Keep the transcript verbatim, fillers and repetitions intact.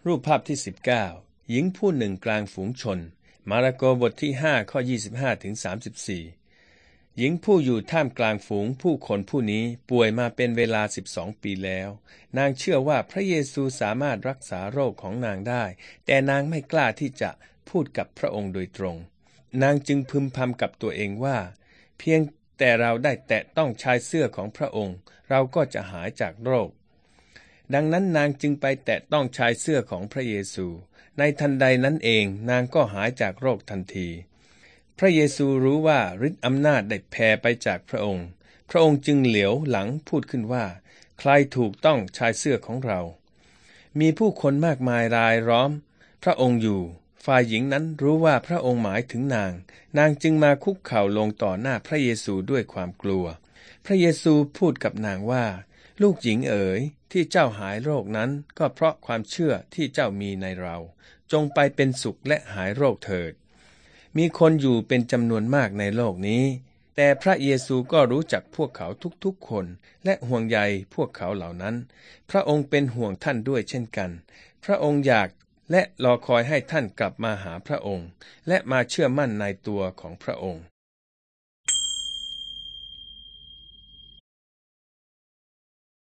รูปภาพที่สิบเก้าหญิงผู้หนึ่งกลางฝูงชนมาระโกบทที่ห้าข้อยี่สิบห้าถึงสามสิบสี่หญิงผู้อยู่ท่ามกลางฝูงผู้คนผู้นี้ป่วยมาเป็นเวลาสิบสองปีแล้วนางเชื่อว่าพระเยซูสามารถรักษาโรคของนางได้แต่นางไม่กล้าที่จะพูดกับพระองค์โดยตรงนางจึงพึมพำกับตัวเองว่าเพียงแต่เราได้แตะต้องชายเสื้อของพระองค์เราก็จะหายจากโรคดังนั้นนางจึงไปแตะต้องชายเสื้อของพระเยซูในทันใดนั้นเองนางก็หายจากโรคทันทีพระเยซูรู้ว่าฤทธิ์อำนาจได้แผ่ไปจากพระองค์พระองค์จึงเหลียวหลังพูดขึ้นว่าใครถูกต้องชายเสื้อของเรามีผู้คนมากมายรายล้อมพระองค์อยู่ฝ่ายหญิงนั้นรู้ว่าพระองค์หมายถึงนางนางจึงมาคุกเข่าลงต่อหน้าพระเยซูด้วยความกลัวพระเยซูพูดกับนางว่าลูกหญิงเอ๋ยที่เจ้าหายโรคนั้นก็เพราะความเชื่อที่เจ้ามีในเราจงไปเป็นสุขและหายโรคเถิดมีคนอยู่เป็นจำนวนมากในโลกนี้แต่พระเยซูก็รู้จักพวกเขาทุกๆคนและห่วงใยพวกเขาเหล่านั้นพระองค์เป็นห่วงท่านด้วยเช่นกันพระองค์อยากและรอคอยให้ท่านกลับมาหาพระองค์และมาเชื่อมั่นในตัวของพระองค์